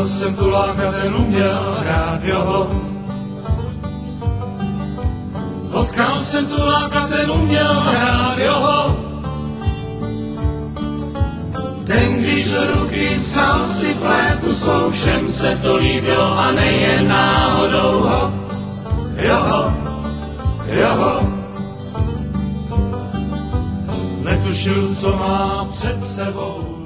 Potkal jsem tuláka, ten uměl hrát joho. Potkal jsem tuláka, ten uměl hrát joho. Ten, když do ruky vzal si flétnu svou, všem se to líbilo a nejen náhodou ho. Joho, joho. Netušil, co má před sebou.